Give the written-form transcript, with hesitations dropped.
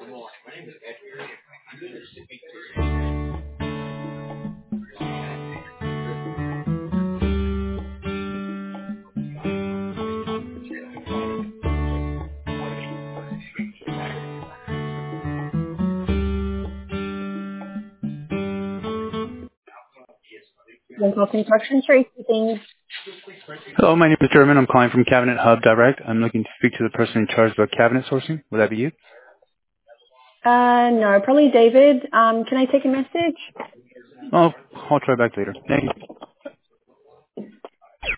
Dental Construction, Tracy speaking. Hello, my name is German. I'm calling from Cabinet Hub Direct. I'm looking to speak to the person in charge of cabinet sourcing. Would that be you? No, probably David. Can I take a message? Oh, I'll try back later. Thank you.